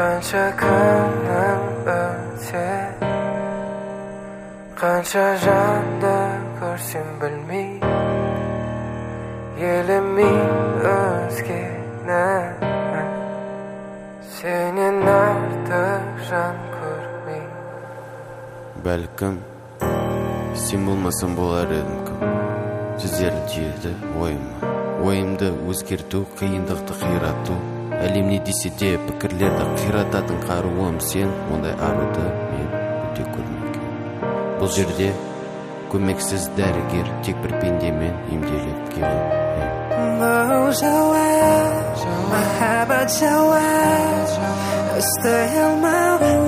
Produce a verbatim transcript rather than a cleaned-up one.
қанша күнің өтсе, қанша жанды көрсем білмей, елемей өзгені, сенен артық жан көрмей. Бәлкім сен болмасам болар едім кім, сөздерін түйеді ойыма. Ойымды өзгерту, қиындықты қирату, әлем не десе де пікірлерді қирататын қаруым сен. Ондай аруды мен өте көрмеген. Бұл жерде көмексіз дәрігер, тек бір пендемен емделіп келем. Бұл жауап, махаббат жауап, ұстай алмау